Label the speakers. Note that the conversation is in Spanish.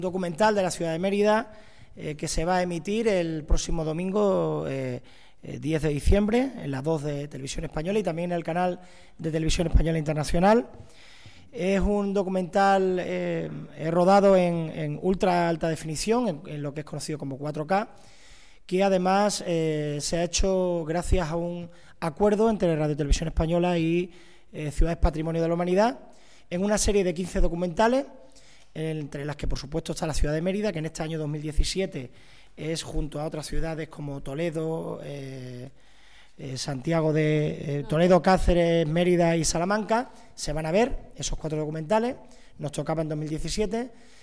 Speaker 1: documental de la ciudad de Mérida que se va a emitir el próximo domingo 10 de diciembre en las 2 de Televisión Española y también en el canal de Televisión Española Internacional. Es un documental rodado en ultra alta definición, en lo que es conocido como 4K, que además se ha hecho gracias a un acuerdo entre Radio Televisión Española y Ciudades Patrimonio de la Humanidad, en una serie de 15 documentales, entre las que por supuesto está la ciudad de Mérida, que en este año 2017 es junto a otras ciudades como Toledo, Santiago de Toledo, Cáceres, Mérida y Salamanca. Se van a ver esos 4 documentales, nos tocaba en 2017,